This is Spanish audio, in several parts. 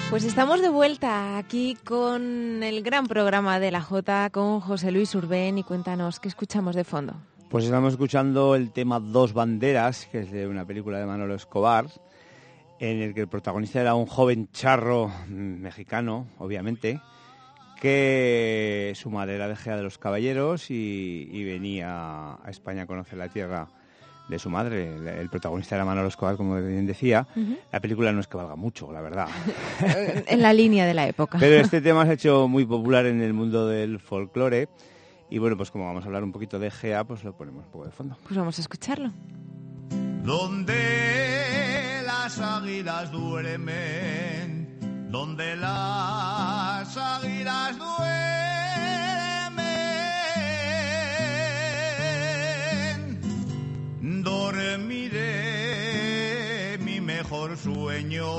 Pues estamos de vuelta aquí con el gran programa de la Jota con José Luis Urbén y cuéntanos, ¿qué escuchamos de fondo? Pues estamos escuchando el tema Dos Banderas, que es de una película de Manolo Escobar, en el que el protagonista era un joven charro mexicano, obviamente, que su madre era de Gea de los Caballeros y venía a España a conocer la tierra de su madre. El protagonista era Manolo Escobar, como bien decía. Uh-huh. La película no es que valga mucho, la verdad. En la línea de la época. Pero este tema se ha hecho muy popular en el mundo del folclore. Y bueno, pues como vamos a hablar un poquito de Gea, pues lo ponemos un poco de fondo. Pues vamos a escucharlo. Donde las águilas duermen, donde las águilas duermen, dormiré mi mejor sueño.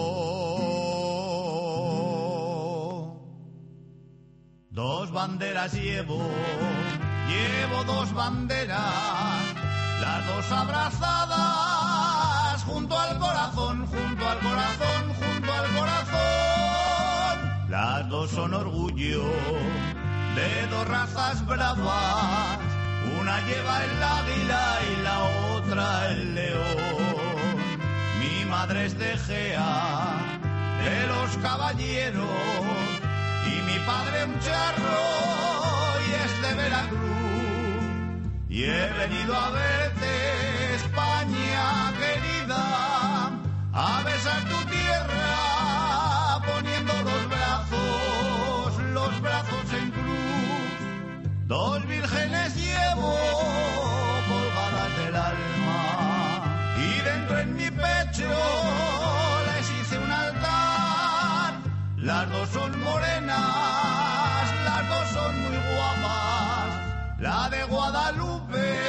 Dos banderas llevo dos banderas, las dos abrazadas junto al corazón, junto al corazón, junto al corazón. Las dos son orgullo de dos razas bravas, una lleva el águila y la otra el león. Mi madre es de Gea, de los caballeros, y mi padre un charro y es de Veracruz. Y he venido a verte, España querida, a besar tu tierra, poniendo los brazos en cruz. Dos vírgenes llevo colgadas del alma, y dentro en mi pecho les hice un altar. Las dos son morenas, las dos son muy guapas, la de Guadalupe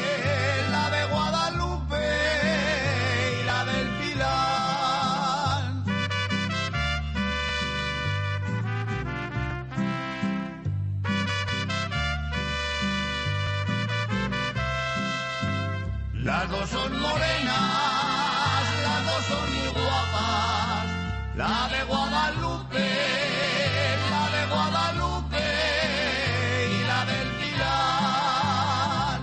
y la del Pilar. Las dos son morenas, las dos son muy guapas, la de Guadalupe y la del Pilar.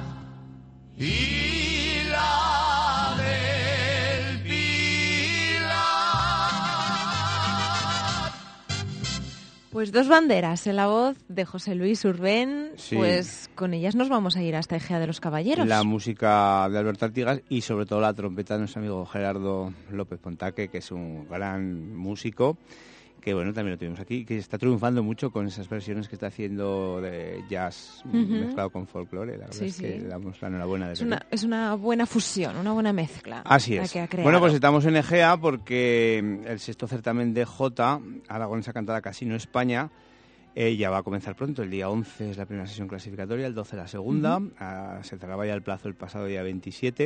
Y la del Pilar. Pues dos banderas en la voz de José Luis Urbén. Sí. Pues con ellas nos vamos a ir hasta Egea de los Caballeros. La música de Alberto Artigas y sobre todo la trompeta de nuestro amigo Gerardo López Pontaque, que es un gran músico, que bueno, también lo tuvimos aquí, que está triunfando mucho con esas versiones que está haciendo de jazz mezclado con folclore. La verdad es que le damos la enhorabuena. Es una buena fusión, una buena mezcla. Así es. Bueno, pues estamos en Egea porque el sexto certamen de Jota, Aragonesa Cantada Casino España, ya va a comenzar pronto. El día 11 es la primera sesión clasificatoria, el 12 la segunda. Se cerraba ya el plazo el pasado día 27.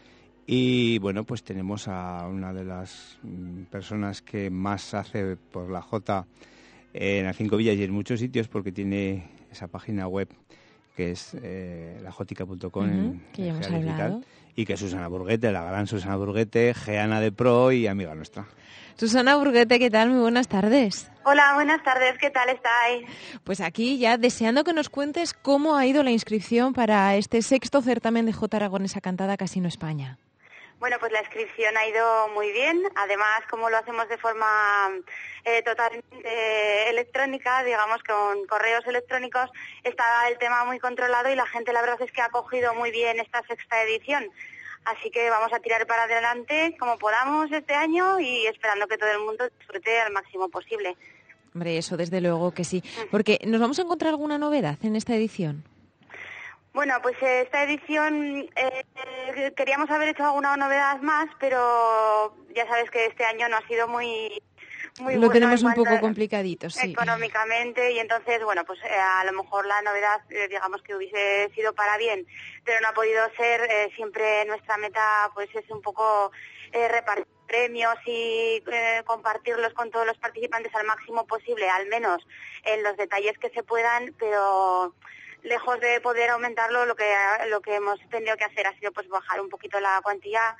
Y bueno, pues tenemos a una de las personas que más hace por la Jota en las 5 villas y en muchos sitios, porque tiene esa página web que es lajotica.com, que ya hemos hablado. Y que es Susana Burguete, la gran Susana Burguete, geana de pro y amiga nuestra. Susana Burguete, ¿qué tal? Muy buenas tardes. Hola, buenas tardes, ¿qué tal estáis? Pues aquí ya deseando que nos cuentes cómo ha ido la inscripción para este sexto certamen de Jota Aragonesa Cantada Casino España. Bueno, pues la inscripción ha ido muy bien. Además, como lo hacemos de forma totalmente electrónica, digamos, con correos electrónicos, está el tema muy controlado y la gente, la verdad es que ha acogido muy bien esta sexta edición. Así que vamos a tirar para adelante como podamos este año y esperando que todo el mundo disfrute al máximo posible. Hombre, eso desde luego que sí. Porque ¿nos vamos a encontrar alguna novedad en esta edición? Bueno, pues esta edición queríamos haber hecho alguna novedad más, pero ya sabes que este año no ha sido muy lo bueno tenemos un poco complicadito, sí. Económicamente, y entonces, bueno, pues a lo mejor la novedad, digamos que hubiese sido para bien, pero no ha podido ser. Siempre nuestra meta pues es un poco repartir premios y compartirlos con todos los participantes al máximo posible, al menos en los detalles que se puedan, pero lejos de poder aumentarlo, lo que hemos tenido que hacer ha sido pues bajar un poquito la cuantía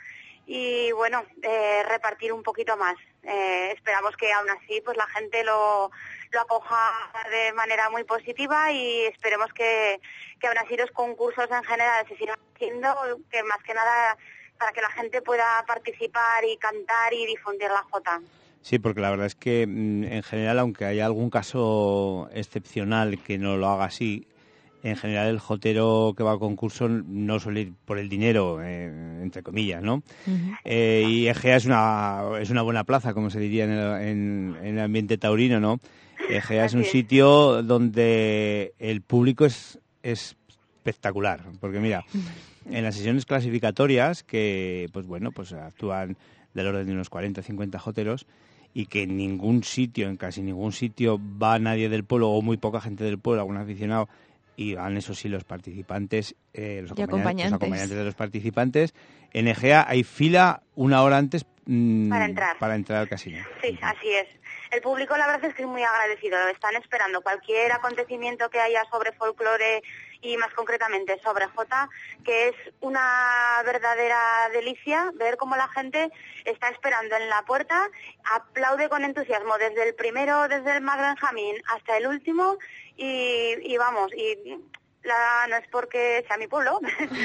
y bueno, repartir un poquito más. Esperamos que aún así pues la gente lo acoja de manera muy positiva y esperemos que aún así los concursos en general se sigan haciendo, que más que nada para que la gente pueda participar y cantar y difundir la jota. Sí, porque la verdad es que en general, aunque haya algún caso excepcional que no lo haga así, en general el jotero que va a concurso no suele ir por el dinero, entre comillas, ¿no? Uh-huh. Y Egea es una buena plaza, como se diría en el ambiente taurino, ¿no? Egea es un sitio donde el público es espectacular, porque mira, en las sesiones clasificatorias, que pues bueno, pues actúan del orden de unos 40 o 50 joteros, y que en casi ningún sitio va nadie del pueblo o muy poca gente del pueblo, algún aficionado, y van, eso sí, los participantes, los acompañantes de los participantes. En Egea hay fila una hora antes para entrar al casino. Sí, así es. El público, la verdad es que es muy agradecido. Están esperando cualquier acontecimiento que haya sobre folclore y más concretamente sobre jota, que es una verdadera delicia ver cómo la gente está esperando en la puerta, aplaude con entusiasmo desde el primero, desde el más Benjamín hasta el último y vamos, no es porque sea mi pueblo,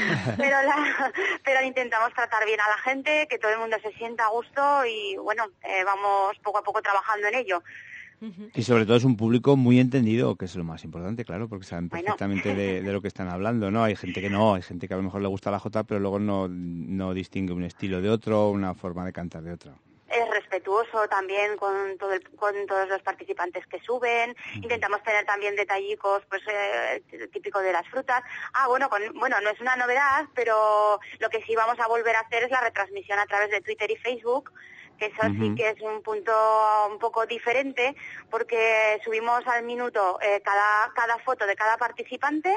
pero intentamos tratar bien a la gente, que todo el mundo se sienta a gusto y bueno, vamos poco a poco trabajando en ello. Y sobre todo es un público muy entendido, que es lo más importante, claro, porque saben perfectamente de lo que están hablando, ¿no? Hay gente que no, hay gente que a lo mejor le gusta la jota, pero luego no distingue un estilo de otro, una forma de cantar de otra. Es respetuoso también con todos los participantes que suben. Intentamos tener también detallicos, pues típico de las frutas. Bueno, no es una novedad, pero lo que sí vamos a volver a hacer es la retransmisión a través de Twitter y Facebook, que eso sí que es un punto un poco diferente, porque subimos al minuto cada foto de cada participante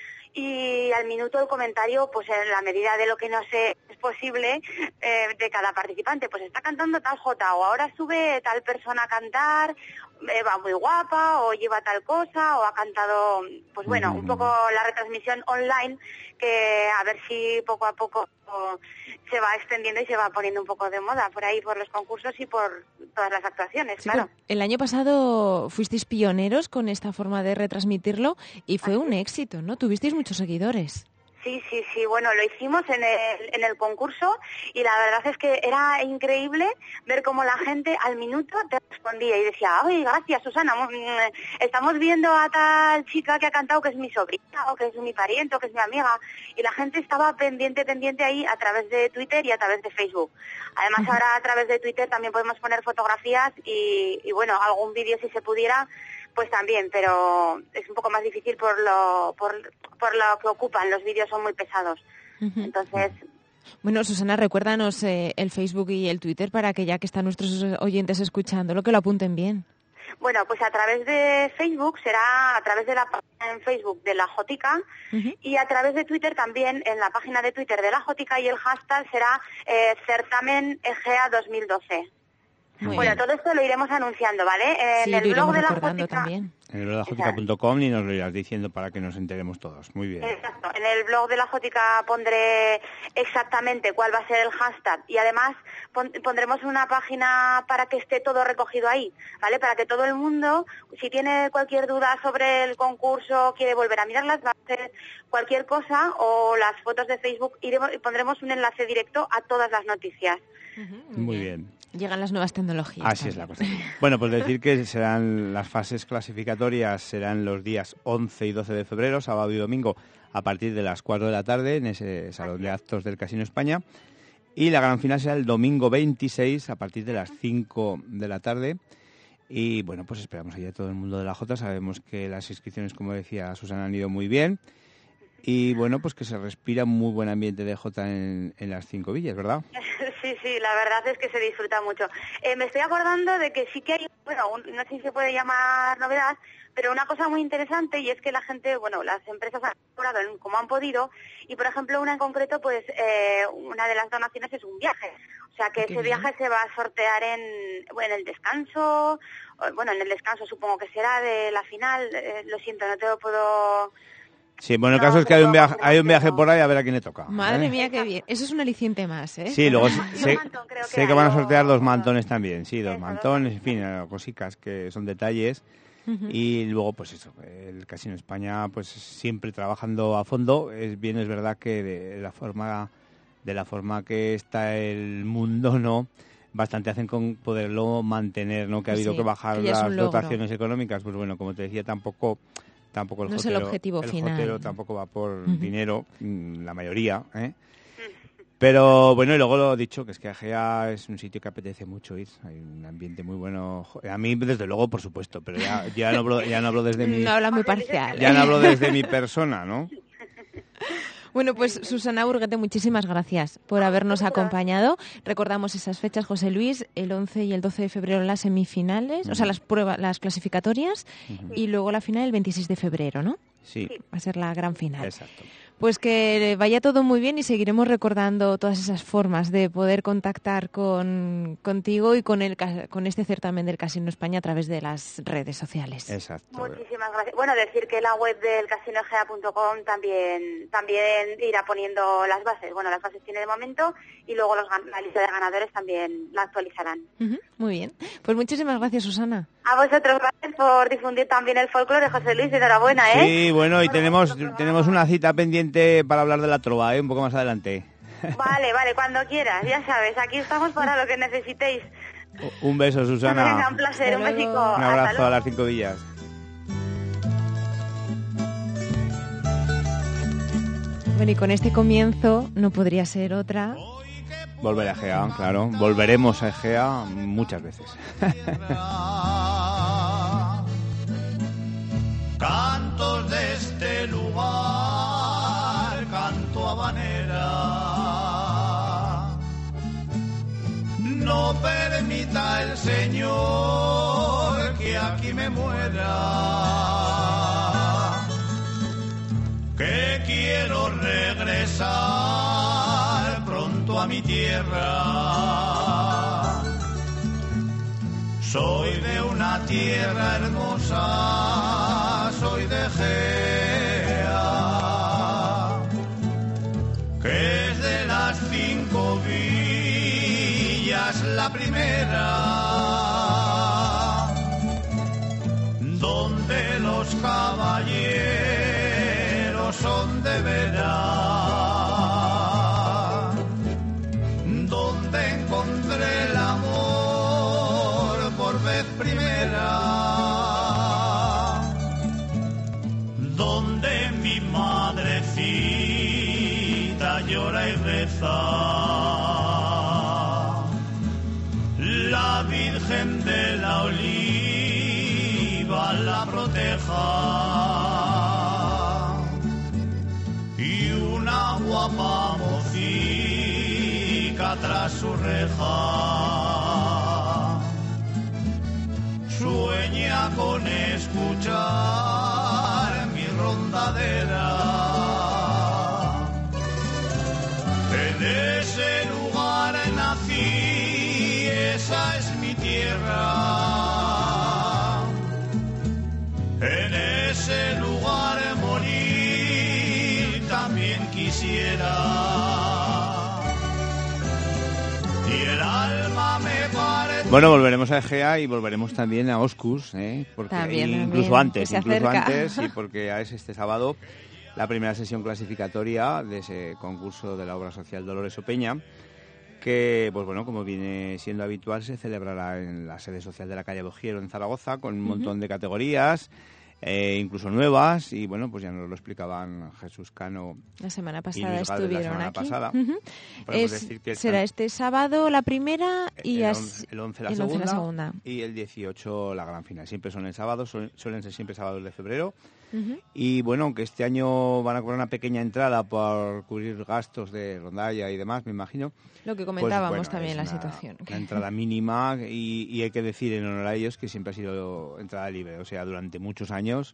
y al minuto el comentario, pues en la medida de lo que nos es posible, de cada participante. Pues está cantando tal jota, o ahora sube tal persona a cantar, va muy guapa, o lleva tal cosa, o ha cantado, pues bueno, un poco la retransmisión online, que a ver si poco a poco se va extendiendo y se va poniendo un poco de moda por ahí, por los concursos y por todas las actuaciones, sí, claro. El año pasado fuisteis pioneros con esta forma de retransmitirlo y fue un éxito, ¿no? Tuvisteis muchos seguidores. Sí, bueno, lo hicimos en el concurso y la verdad es que era increíble ver cómo la gente al minuto te respondía y decía, ¡ay, gracias, Susana! Estamos viendo a tal chica que ha cantado que es mi sobrina o que es mi pariente o que es mi amiga, y la gente estaba pendiente ahí a través de Twitter y a través de Facebook. Además, ahora a través de Twitter también podemos poner fotografías y bueno, algún vídeo si se pudiera, pues también, pero es un poco más difícil por lo que ocupan. Los vídeos son muy pesados. Entonces... Bueno, Susana, recuérdanos el Facebook y el Twitter para que ya que están nuestros oyentes escuchándolo, que lo apunten bien. Bueno, pues a través de Facebook será a través de la página en Facebook de La Jotica y a través de Twitter también en la página de Twitter de La Jotica, y el hashtag será Certamen Egea 2012. Muy bueno, bien. todo esto lo iremos anunciando, ¿vale? Sí, en el blog de La Jotica también. En el blog de lajotica.com y nos lo irás diciendo para que nos enteremos todos. Muy bien. Exacto. En el blog de La Jotica pondré exactamente cuál va a ser el hashtag y además pondremos una página para que esté todo recogido ahí, ¿vale? Para que todo el mundo, si tiene cualquier duda sobre el concurso, quiere volver a mirar las bases, cualquier cosa, o las fotos de Facebook, pondremos un enlace directo a todas las noticias. Muy bien. Llegan las nuevas tecnologías. Así es la cosa. Bueno, pues decir que serán las fases clasificatorias, serán los días 11 y 12 de febrero, sábado y domingo, a partir de las 4 de la tarde, en ese salón de actos del Casino España. Y la gran final será el domingo 26, a partir de las 5 de la tarde. Y bueno, pues esperamos allá a todo el mundo de la Jota. Sabemos que las inscripciones, como decía Susana, han ido muy bien. Y bueno, pues que se respira muy buen ambiente de jota en las 5 villas, ¿verdad? Sí, la verdad es que se disfruta mucho. Me estoy acordando de que sí que hay, bueno, no sé si se puede llamar novedad, pero una cosa muy interesante, y es que la gente, bueno, las empresas han colaborado como han podido, y por ejemplo una en concreto, pues una de las donaciones es un viaje. O sea que ese viaje se va a sortear en el descanso, en el descanso supongo que será de la final, lo siento, no te lo puedo Sí, bueno, el caso es que hay un viaje por ahí a ver a quién le toca. Madre mía, qué bien. Eso es un aliciente más, ¿eh? Sí, luego mantón, sé que van a sortear 2 mantones también, sí, 2 mantones, en fin, cositas que son detalles. Y luego, pues eso, el Casino España, pues siempre trabajando a fondo. Es verdad que de la forma que está el mundo, ¿no? Bastante hacen con poderlo mantener, ¿no? Que ha habido que bajar las dotaciones económicas. Pues bueno, como te decía, tampoco el no jotero, es el objetivo final. El jotero tampoco va por dinero, la mayoría, ¿eh? Pero bueno, y luego lo he dicho, que es que Egea es un sitio que apetece mucho ir. Hay un ambiente muy bueno. A mí, desde luego, por supuesto, pero ya no hablo desde mi... No habla muy parcial. Ya no hablo desde mi persona, ¿no? Bueno, pues Susana Urguete, muchísimas gracias por habernos acompañado. Recordamos esas fechas, José Luis, el 11 y el 12 de febrero las semifinales, o sea, las clasificatorias, y luego la final el 26 de febrero, ¿no? Sí. Va a ser la gran final. Exacto. Pues que vaya todo muy bien y seguiremos recordando todas esas formas de poder contactar contigo y con este certamen del Casino España a través de las redes sociales. Exacto. Muchísimas gracias. Bueno, decir que la web del casinoegea.com también irá poniendo las bases. Bueno, las bases tiene de momento y luego la lista de ganadores también la actualizarán. Muy bien. Pues muchísimas gracias, Susana. A vosotros, gracias por difundir también el folclore, José Luis, enhorabuena, ¿eh? Sí, bueno, y tenemos una cita pendiente para hablar de la trova, un poco más adelante. Vale, cuando quieras, ya sabes, aquí estamos para lo que necesitéis. Un beso, Susana. Venga, un placer, un besico. Un abrazo a las 5 villas. Bueno, y con este comienzo no podría ser otra. Volver a Egea, claro. Volveremos a Egea muchas veces. Cantos de este lugar, canto habanera. No permita el Señor que aquí me muera, que quiero regresar pronto a mi tierra. Soy de una tierra hermosa, soy de Egea, que es de las 5 villas la primera, donde los caballeros son de veras, donde encontré el amor por vez primera, donde mi madrecita llora y reza, la Virgen de la Oliva la proteja, y una guapa mocica tras su reja sueña con escuchar mi rondadera. En ese lugar nací, esa es mi tierra. En ese lugar morir también quisiera. Y el alma me parece... Bueno, volveremos a Egea y volveremos también a Oscus, porque también, incluso antes, y porque es este sábado la primera sesión clasificatoria de ese concurso de la obra social Dolores Opeña, que, pues bueno, como viene siendo habitual, se celebrará en la sede social de la calle Bogiero en Zaragoza, con un montón de categorías, incluso nuevas, y bueno, pues ya nos lo explicaban Jesús Cano. La semana pasada estuvieron aquí. Pasada. Decir que será este sábado la primera y el 11 la segunda y el 18 la gran final. Siempre son el sábado, suelen ser siempre sábados de febrero. Y bueno, aunque este año van a cobrar una pequeña entrada por cubrir gastos de rondalla y demás, me imagino. Lo que comentábamos pues, también, la situación. Una entrada mínima y hay que decir en honor a ellos que siempre ha sido entrada libre. O sea, durante muchos años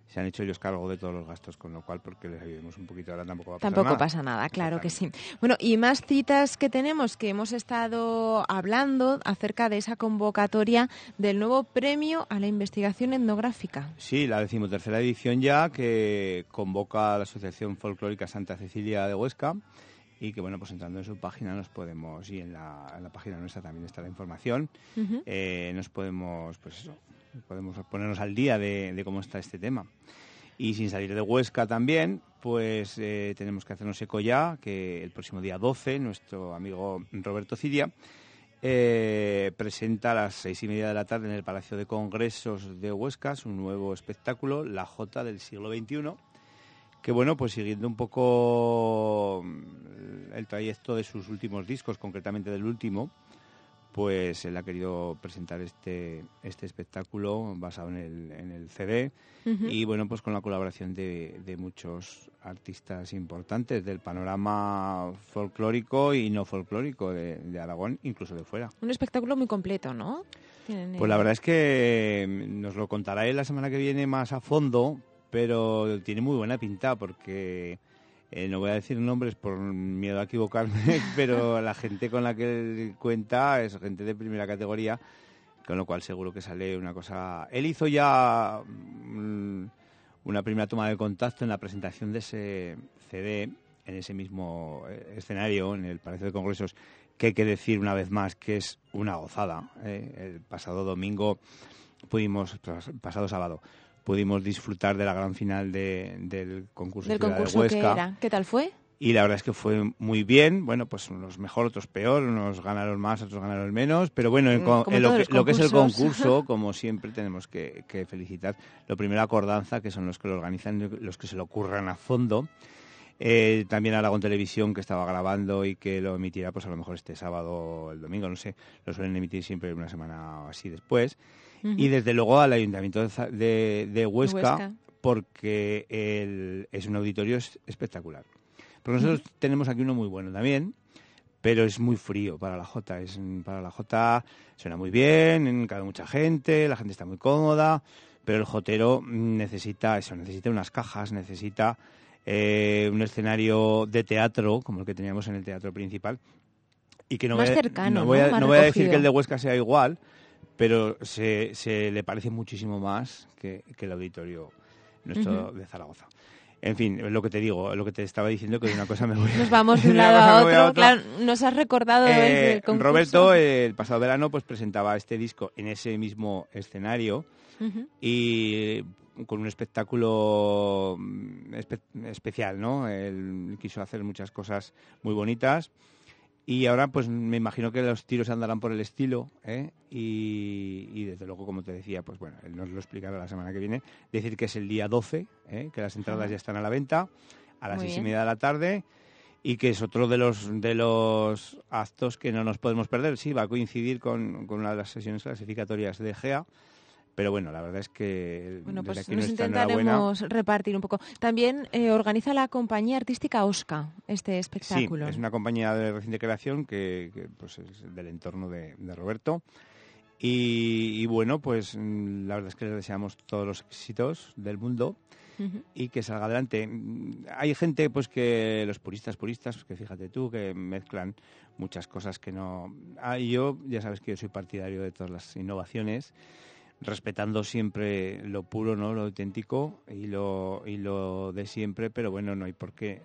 se han hecho ellos cargo de todos los gastos, con lo cual, porque les ayudemos un poquito ahora, tampoco va a pasar Tampoco nada. pasa nada, claro que sí. Bueno, y más citas que tenemos, que hemos estado hablando acerca de esa convocatoria del nuevo premio a la investigación etnográfica. Sí, la 13ª edición ya, que convoca a la Asociación Folclórica Santa Cecilia de Huesca, y que, bueno, pues entrando en su página nos podemos, y en la página nuestra también está la información, nos podemos, pues eso, podemos ponernos al día de cómo está este tema. Y sin salir de Huesca también, pues tenemos que hacernos eco ya, que el próximo día 12, nuestro amigo Roberto Ciria presenta a las 6:30 de la tarde en el Palacio de Congresos de Huesca su nuevo espectáculo, La Jota del siglo XXI, que, bueno, pues siguiendo un poco el trayecto de sus últimos discos, concretamente del último, pues él ha querido presentar este espectáculo basado en el CD y, bueno, pues con la colaboración de muchos artistas importantes del panorama folclórico y no folclórico de Aragón, incluso de fuera. Un espectáculo muy completo, ¿no? Pues la verdad es que nos lo contará él la semana que viene más a fondo, pero tiene muy buena pinta porque... no voy a decir nombres por miedo a equivocarme, pero la gente con la que él cuenta es gente de primera categoría, con lo cual seguro que sale una cosa... Él hizo ya una primera toma de contacto en la presentación de ese CD, en ese mismo escenario, en el Palacio de Congresos, que hay que decir una vez más que es una gozada. El pasado sábado, pudimos disfrutar de la gran final del concurso del Ciudad concurso de Huesca. que era. ¿Qué tal fue? Y la verdad es que fue muy bien. Bueno, pues unos mejor, otros peor, unos ganaron más, otros ganaron menos. Pero bueno, en lo que es el concurso, como siempre, tenemos que felicitar lo primero a Acordanza, que son los que lo organizan, los que se lo curran a fondo. También a Aragón Televisión, que estaba grabando y que lo emitirá pues a lo mejor este sábado o el domingo, no sé. Lo suelen emitir siempre una semana o así después. Y desde luego al Ayuntamiento de Huesca, porque es un auditorio espectacular. Porque nosotros tenemos aquí uno muy bueno también, pero es muy frío para la Jota. Para la Jota suena muy bien, cabe mucha gente, la gente está muy cómoda, pero el jotero necesita unas cajas, necesita un escenario de teatro, como el que teníamos en el teatro principal, y que no voy a decir que el de Huesca sea igual, pero se le parece muchísimo más que el auditorio nuestro de Zaragoza. En fin, lo que te digo, lo que te estaba diciendo, que de una cosa me voy... Nos vamos de un lado a otro. Claro, nos has recordado el concurso. Roberto, el pasado verano, pues presentaba este disco en ese mismo escenario y con un espectáculo especial, ¿no? Él quiso hacer muchas cosas muy bonitas. Y ahora, pues me imagino que los tiros andarán por el estilo, y desde luego, como te decía, pues bueno, él nos lo explicará la semana que viene. Decir que es el día 12, que las entradas ya están a la venta, a las 6:30 de la tarde, y que es otro de los actos que no nos podemos perder. Sí, va a coincidir con una de las sesiones clasificatorias de GEA. Pero bueno, la verdad es que... Bueno, pues nos intentaremos repartir un poco. También organiza la compañía artística Osca este espectáculo. Sí, es una compañía de reciente creación que pues es del entorno de Roberto. Y bueno, pues la verdad es que les deseamos todos los éxitos del mundo y que salga adelante. Hay gente, pues que los puristas, que fíjate tú, que mezclan muchas cosas que no... Yo, ya sabes que yo soy partidario de todas las innovaciones, respetando siempre lo puro, ¿no? Lo auténtico y lo de siempre, pero bueno, no hay por qué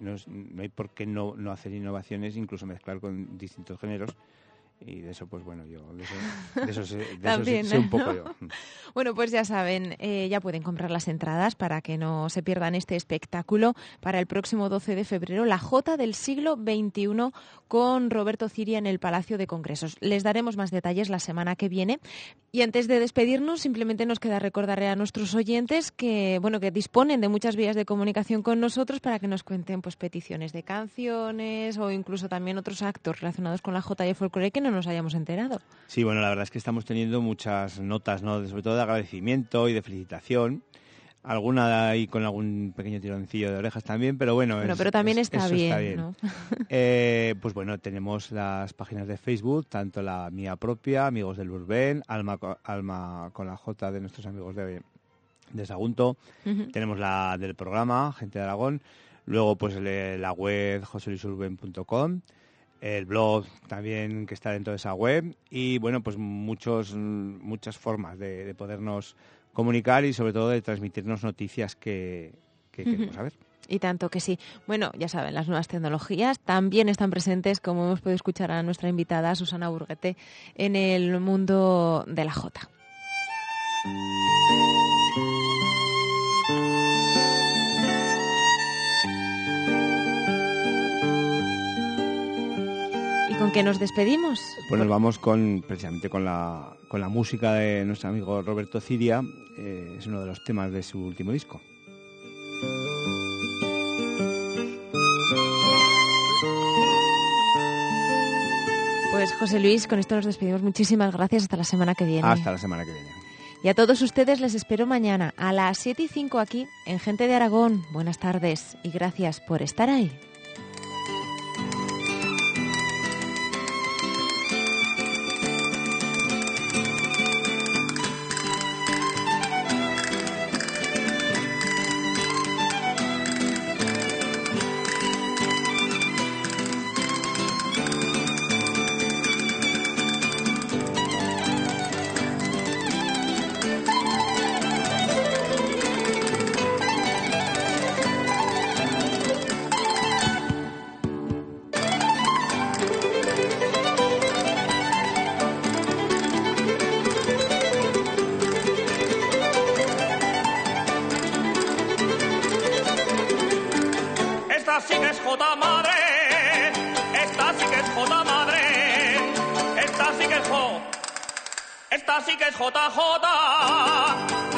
no hacer innovaciones, incluso mezclar con distintos géneros. Y de eso, pues bueno, yo de eso sé un poco yo. Bueno, pues ya saben, ya pueden comprar las entradas para que no se pierdan este espectáculo para el próximo 12 de febrero, La Jota del siglo XXI, con Roberto Ciria en el Palacio de Congresos. Les daremos más detalles la semana que viene. Y antes de despedirnos, simplemente nos queda recordarle a nuestros oyentes que disponen de muchas vías de comunicación con nosotros para que nos cuenten pues peticiones de canciones o incluso también otros actos relacionados con la Jota y el folclore que no nos hayamos enterado. Sí, bueno, la verdad es que estamos teniendo muchas notas, ¿no? Sobre todo de agradecimiento y de felicitación. Alguna ahí con algún pequeño tironcillo de orejas también, pero bueno... pero también está bien, ¿no? Pues bueno, tenemos las páginas de Facebook, tanto la mía propia, Amigos del Burbén, Alma con la J de nuestros amigos de de Sagunto. Tenemos la del programa, Gente de Aragón. Luego, pues la web joseluisurben.com. El blog también que está dentro de esa web. Y, bueno, pues muchas formas de podernos comunicar y, sobre todo, de transmitirnos noticias que queremos saber. Y tanto que sí. Bueno, ya saben, las nuevas tecnologías también están presentes, como hemos podido escuchar a nuestra invitada, Susana Burguete, en el mundo de la jota. ¿Y con qué nos despedimos? Pues nos vamos precisamente con la música de nuestro amigo Roberto Ciria. Es uno de los temas de su último disco. Pues José Luis, con esto nos despedimos. Muchísimas gracias. Hasta la semana que viene. Hasta la semana que viene. Y a todos ustedes les espero mañana a las 7:05 aquí en Gente de Aragón. Buenas tardes y gracias por estar ahí. sí que es Jota madre, esta sí que es Jota madre, esta sí que es Jota, esta sí que es Jota.